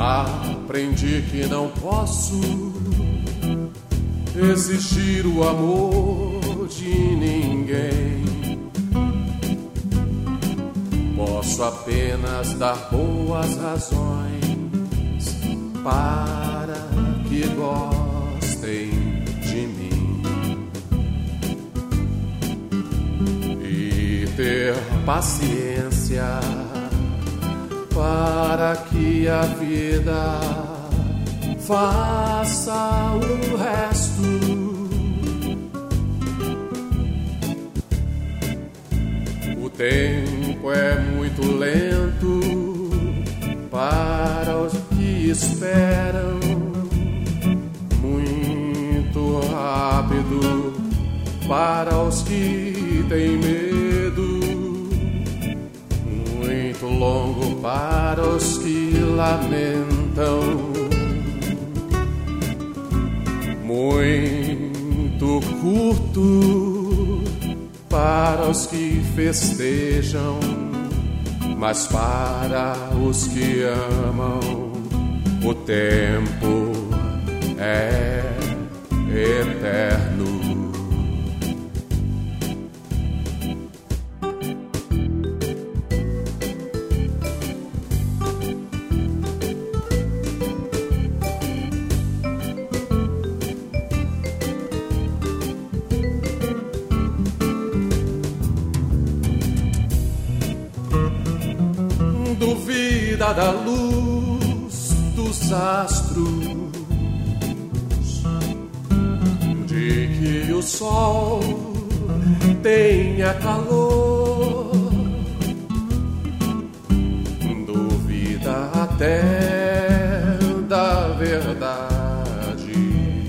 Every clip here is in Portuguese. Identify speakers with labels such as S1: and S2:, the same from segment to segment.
S1: Aprendi que não posso exigir o amor de ninguém. Posso apenas dar boas razões para que gostem de mim e ter paciência para que a vida faça o resto. O tempo é muito lento para os que esperam, muito rápido para os que têm medo, muito longo para os que lamentam, muito curto para os que festejam, mas para os que amam, o tempo é eterno. Duvida da luz dos astros, de que o sol tenha calor, duvida até da verdade,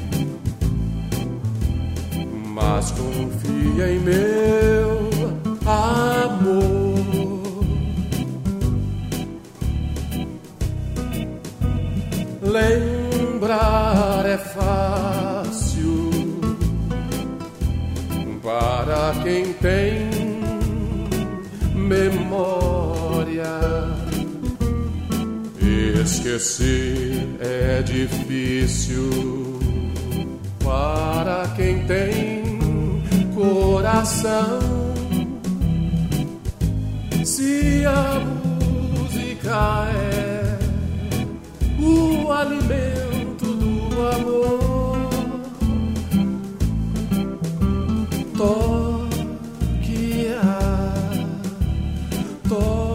S1: mas confia em meu amor. Lembrar é fácil para quem tem memória. Esquecer é difícil para quem tem coração. Se a música é o alimento do amor, toque a